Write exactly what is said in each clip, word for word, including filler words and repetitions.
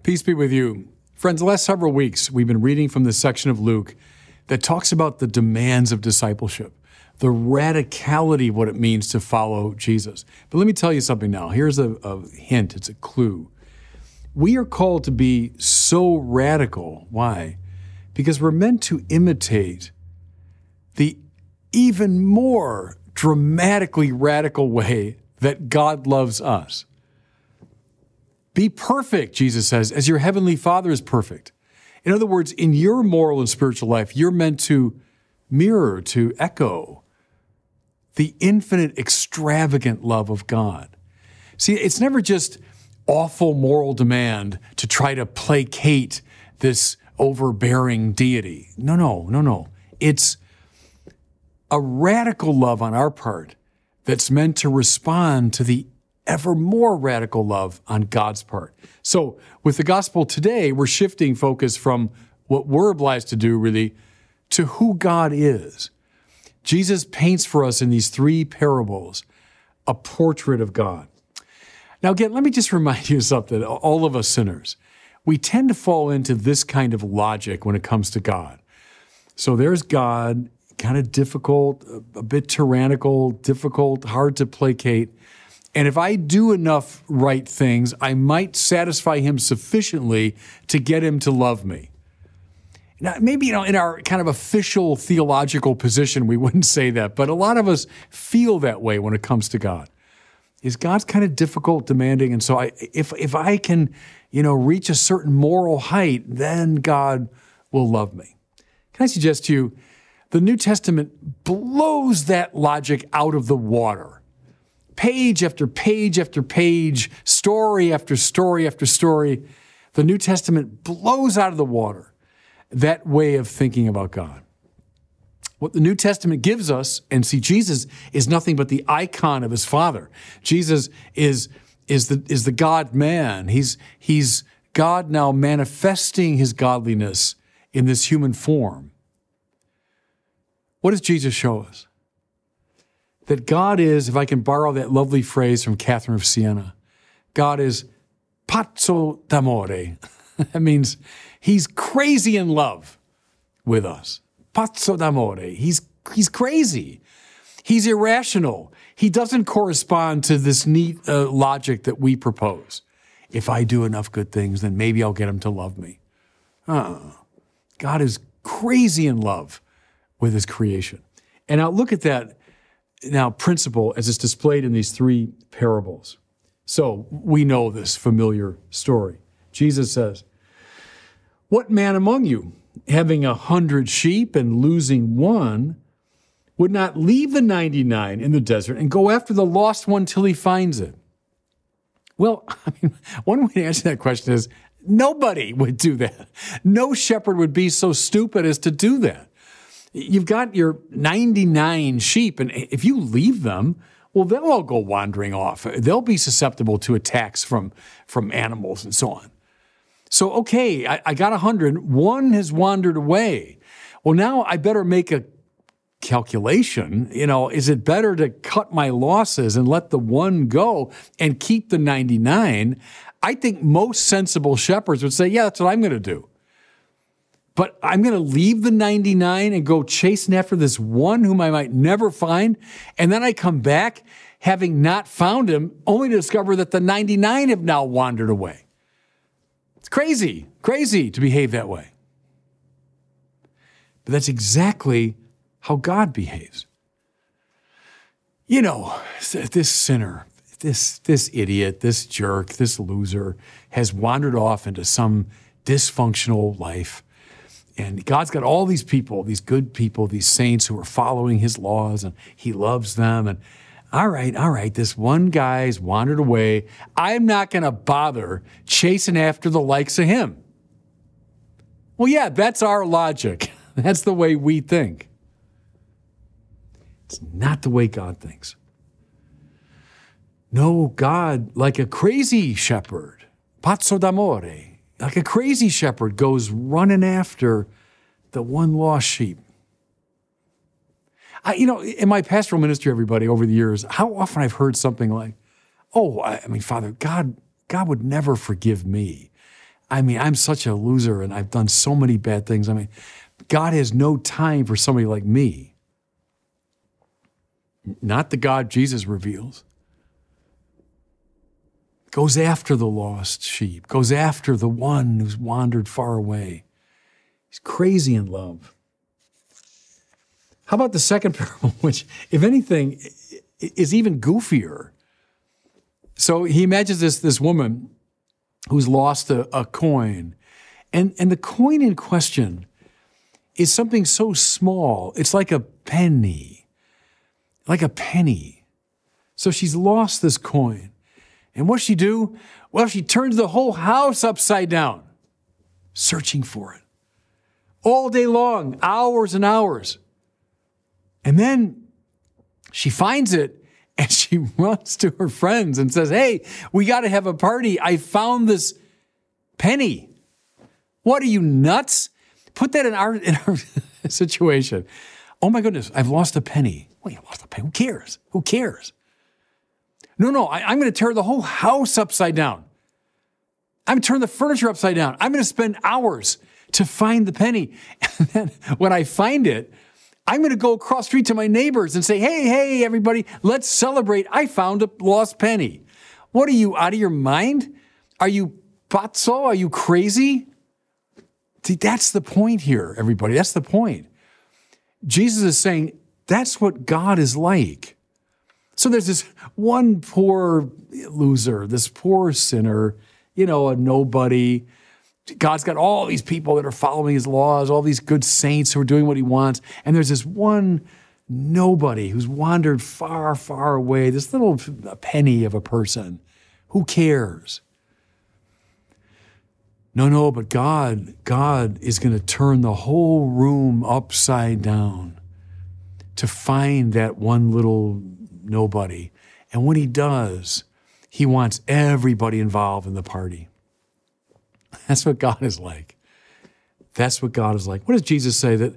Peace be with you. Friends, the last several weeks, we've been reading from this section of Luke that talks about the demands of discipleship, the radicality of what it means to follow Jesus. But let me tell you something now. Here's a, a hint. It's a clue. We are called to be so radical. Why? Because we're meant to imitate the even more dramatically radical way that God loves us. Be perfect, Jesus says, as your heavenly Father is perfect. In other words, in your moral and spiritual life, you're meant to mirror, to echo the infinite, extravagant love of God. See, it's never just awful moral demand to try to placate this overbearing deity. No, no, no, no. It's a radical love on our part that's meant to respond to the ever more radical love on God's part. So with the gospel today, we're shifting focus from what we're obliged to do, really, to who God is. Jesus paints for us in these three parables a portrait of God. Now, again, let me just remind you of something. All of us sinners, we tend to fall into this kind of logic when it comes to God. So there's God, kind of difficult, a bit tyrannical, difficult, hard to placate. And if I do enough right things, I might satisfy him sufficiently to get him to love me. Now, maybe, you know, in our kind of official theological position, we wouldn't say that, but a lot of us feel that way when it comes to God. Is God's kind of difficult, demanding, and so I, if if I can, you know, reach a certain moral height, then God will love me. Can I suggest to you, the New Testament blows that logic out of the water. Page after page after page, story after story after story, the New Testament blows out of the water that way of thinking about God. What the New Testament gives us, and see, Jesus is nothing but the icon of his Father. Jesus is, is the, is the God-man. He's, he's God now manifesting his godliness in this human form. What does Jesus show us? That God is, if I can borrow that lovely phrase from Catherine of Siena, God is pazzo d'amore. That means he's crazy in love with us. Pazzo d'amore. He's, he's crazy. He's irrational. He doesn't correspond to this neat uh, logic that we propose. If I do enough good things, then maybe I'll get him to love me. Uh, God is crazy in love with his creation. And now look at that now principle as it's displayed in these three parables. So we know this familiar story. Jesus says, "What man among you, having a hundred sheep and losing one, would not leave the ninety-nine in the desert and go after the lost one till he finds it?" Well, I mean, one way to answer that question is nobody would do that. No shepherd would be so stupid as to do that. You've got your ninety-nine sheep, and if you leave them, well, they'll all go wandering off. They'll be susceptible to attacks from, from animals and so on. So, okay, I, I got one hundred. One has wandered away. Well, now I better make a calculation. You know, is it better to cut my losses and let the one go and keep the ninety-nine? I think most sensible shepherds would say, yeah, that's what I'm going to do. But I'm going to leave the ninety-nine and go chasing after this one whom I might never find. And then I come back having not found him, only to discover that the ninety-nine have now wandered away. It's crazy, crazy to behave that way. But that's exactly how God behaves. You know, this sinner, this, this idiot, this jerk, this loser has wandered off into some dysfunctional life. And God's got all these people, these good people, these saints who are following his laws, and he loves them. And all right, all right, this one guy's wandered away. I'm not going to bother chasing after the likes of him. Well, yeah, that's our logic. That's the way we think. It's not the way God thinks. No, God, like a crazy shepherd, pazzo d'amore, like a crazy shepherd, goes running after the one lost sheep. I, you know, in my pastoral ministry, everybody, over the years, how often I've heard something like, oh, I, I mean, Father, God, God would never forgive me. I mean, I'm such a loser and I've done so many bad things. I mean, God has no time for somebody like me. Not the God Jesus reveals. Goes after the lost sheep, goes after the one who's wandered far away. He's crazy in love. How about the second parable, which, if anything, is even goofier? So he imagines this, this woman who's lost a, a coin. And, and the coin in question is something so small. It's like a penny. Like a penny. So she's lost this coin. And what's she do? Well, she turns the whole house upside down, searching for it. All day long, hours and hours. And then she finds it, and she runs to her friends and says, hey, we got to have a party. I found this penny. What, are you nuts? Put that in our, in our situation. Oh my goodness, I've lost a penny. Well, you lost a penny. Who cares? Who cares? No, no, I, I'm going to tear the whole house upside down. I'm going to turn the furniture upside down. I'm going to spend hours to find the penny. And then when I find it, I'm going to go across the street to my neighbors and say, hey, hey, everybody, let's celebrate. I found a lost penny. What are you, out of your mind? Are you pazzo? Are you crazy? See, that's the point here, everybody. That's the point. Jesus is saying that's what God is like. So there's this one poor loser, this poor sinner, you know, a nobody. God's got all these people that are following his laws, all these good saints who are doing what he wants. And there's this one nobody who's wandered far, far away, this little penny of a person. Who cares? No, no, but God, God is going to turn the whole room upside down to find that one little nobody. And when he does, he wants everybody involved in the party. That's what God is like. That's what God is like. What does Jesus say? That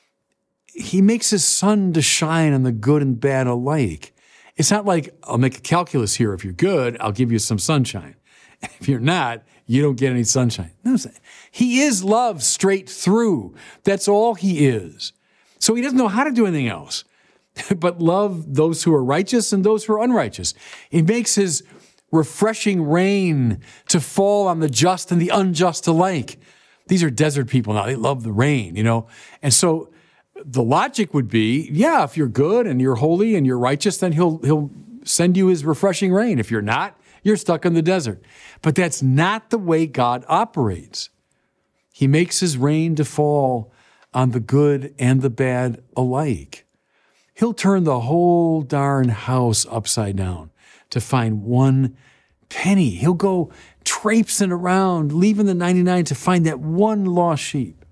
he makes his sun to shine on the good and bad alike. It's not like, I'll make a calculus here. If you're good, I'll give you some sunshine. If you're not, you don't get any sunshine. No, he is love straight through. That's all he is. So he doesn't know how to do anything else but love those who are righteous and those who are unrighteous. He makes his refreshing rain to fall on the just and the unjust alike. These are desert people now. They love the rain, you know. And so the logic would be, yeah, if you're good and you're holy and you're righteous, then he'll he'll send you his refreshing rain. If you're not, you're stuck in the desert. But that's not the way God operates. He makes his rain to fall on the good and the bad alike. He'll turn the whole darn house upside down to find one penny. He'll go traipsing around, leaving the ninety-nine to find that one lost sheep.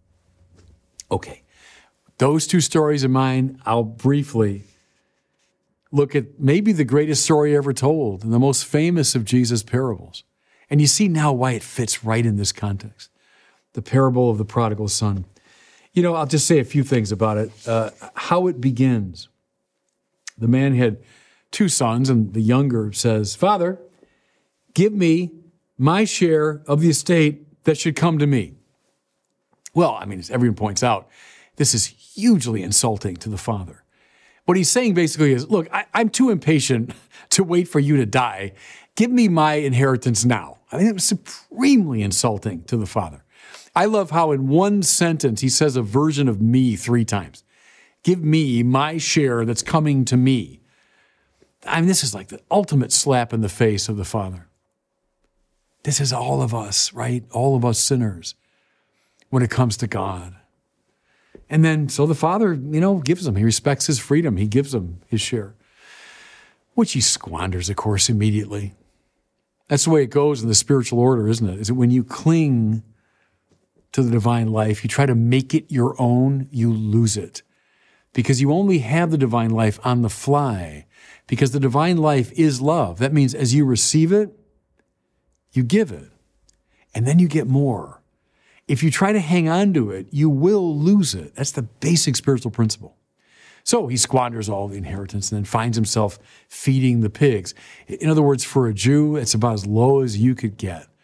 Okay, those two stories of mine, I'll briefly look at maybe the greatest story ever told and the most famous of Jesus' parables. And you see now why it fits right in this context. The parable of the prodigal son. You know, I'll just say a few things about it. Uh, how it begins. The man had two sons, and the younger says, Father, give me my share of the estate that should come to me. Well, I mean, as everyone points out, this is hugely insulting to the father. What he's saying basically is, look, I, I'm too impatient to wait for you to die. Give me my inheritance now. I mean, it was supremely insulting to the father. I love how in one sentence he says a version of me three times. Give me my share that's coming to me. I mean, this is like the ultimate slap in the face of the Father. This is all of us, right? All of us sinners when it comes to God. And then, so the Father, you know, gives him. He respects his freedom. He gives him his share, which he squanders, of course, immediately. That's the way it goes in the spiritual order, isn't it? Is that when you cling to the divine life, you try to make it your own, you lose it. Because you only have the divine life on the fly. Because the divine life is love. That means as you receive it, you give it. And then you get more. If you try to hang on to it, you will lose it. That's the basic spiritual principle. So he squanders all the inheritance and then finds himself feeding the pigs. In other words, for a Jew, it's about as low as you could get.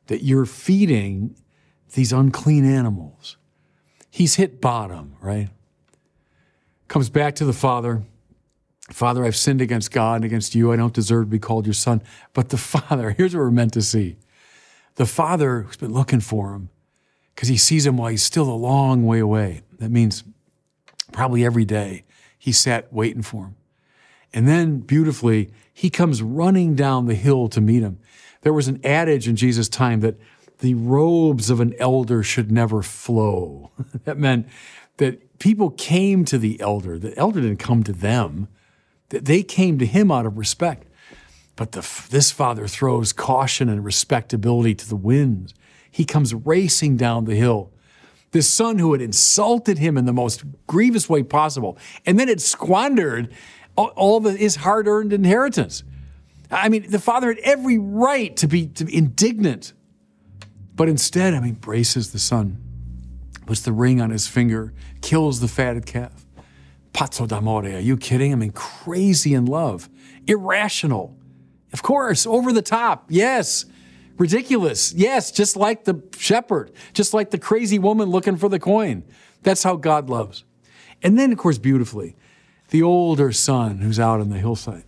that you're feeding these unclean animals. He's hit bottom, right? Comes back to the Father. Father, I've sinned against God and against you. I don't deserve to be called your son. But the Father, here's what we're meant to see. The Father who's been looking for him because he sees him while he's still a long way away. That means probably every day he sat waiting for him. And then beautifully, he comes running down the hill to meet him. There was an adage in Jesus' time that the robes of an elder should never flow. That meant that people came to the elder. The elder didn't come to them. They came to him out of respect. But the, this father throws caution and respectability to the winds. He comes racing down the hill. This son who had insulted him in the most grievous way possible, and then had squandered all, all the, his hard-earned inheritance. I mean, the father had every right to be, to be indignant. But instead, I mean, braces the son, puts the ring on his finger, kills the fatted calf. Pazzo d'amore, are you kidding? I mean, crazy in love, irrational. Of course, over the top, yes. Ridiculous, yes, just like the shepherd, just like the crazy woman looking for the coin. That's how God loves. And then, of course, beautifully, the older son who's out on the hillside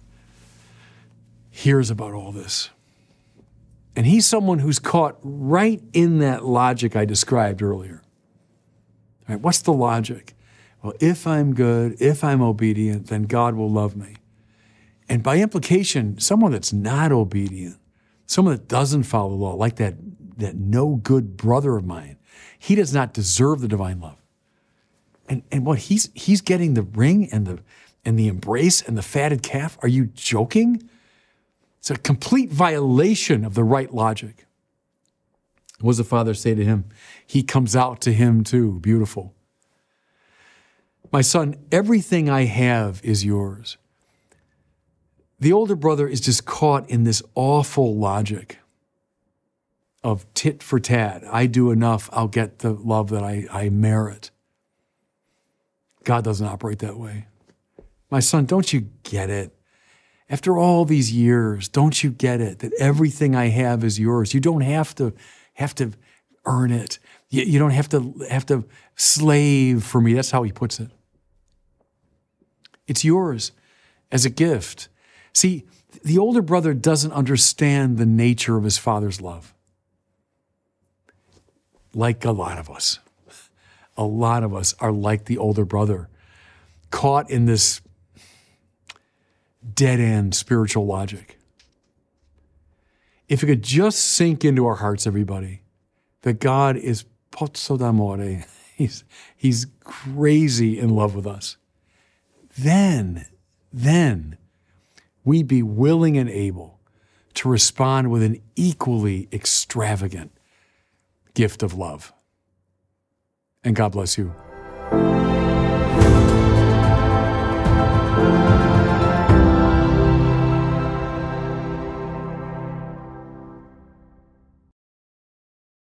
hears about all this. And he's someone who's caught right in that logic I described earlier. All right, what's the logic? Well, if I'm good, if I'm obedient, then God will love me. And by implication, someone that's not obedient, someone that doesn't follow the law, like that, that no good brother of mine, he does not deserve the divine love. And and what he's he's getting the ring and the and the embrace and the fatted calf. Are you joking? It's a complete violation of the right logic. What does the father say to him? He comes out to him too. Beautiful. My son, everything I have is yours. The older brother is just caught in this awful logic of tit for tat. I do enough, I'll get the love that I, I merit. God doesn't operate that way. My son, don't you get it? After all these years, don't you get it that everything I have is yours? You don't have to have to earn it. You, you don't have to have to slave for me. That's how he puts it. It's yours as a gift. See, the older brother doesn't understand the nature of his father's love. Like a lot of us. A lot of us are like the older brother, caught in this dead-end spiritual logic. If it could just sink into our hearts, everybody, that God is pozzo d'amore, he's, he's crazy in love with us, then, then we'd be willing and able to respond with an equally extravagant gift of love. And God bless you.